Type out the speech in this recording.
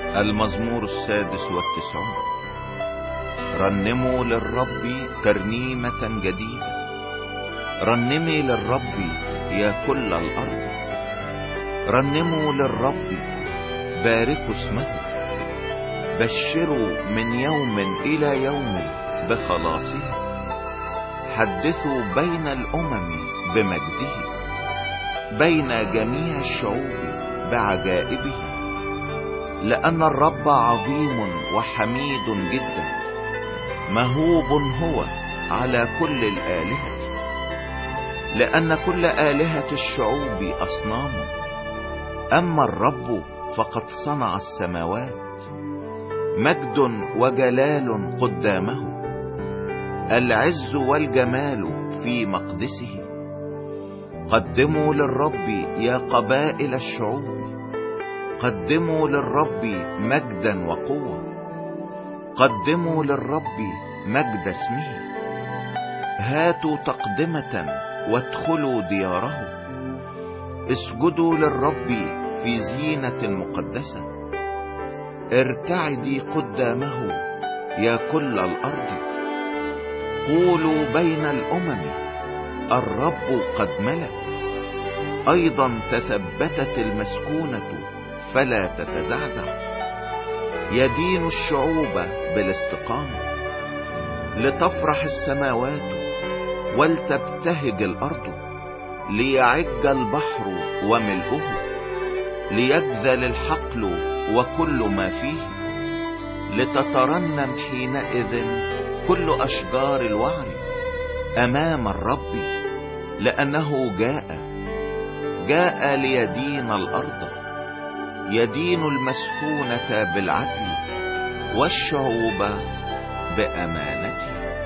المزمور 96. رنموا للرب ترنيمة جديدة، رنمي للرب يا كل الأرض. رنموا للرب، باركوا اسمه، بشروا من يوم إلى يوم بخلاصه. حدثوا بين الأمم بمجده، بين جميع الشعوب بعجائبه. لأن الرب عظيم وحميد جدا، مهوب هو على كل الآلهة. لأن كل آلهة الشعوب أصنام، أما الرب فقد صنع السماوات. مجد وجلال قدامه، العز والجمال في مقدسه. قدموا للرب يا قبائل الشعوب، قدموا للرب مجدا وقوة. قدموا للرب مجد اسمه. هاتوا تقدمة وادخلوا دياره. اسجدوا للرب في زينة مقدسة. ارتعدي قدامه يا كل الأرض. قولوا بين الأمم الرب قد ملك. أيضا تثبتت المسكونة فلا تتزعزع. يدين الشعوب بالاستقامة، لتفرح السماوات ولتبتهج الأرض. ليعج البحر وملؤه، ليجذل الحقل وكل ما فيه. لتترنم حينئذ كل أشجار الوعر أمام الرب، لأنه جاء ليدين الأرض. يدين المسكونة بالعدل والشعوب بأمانته.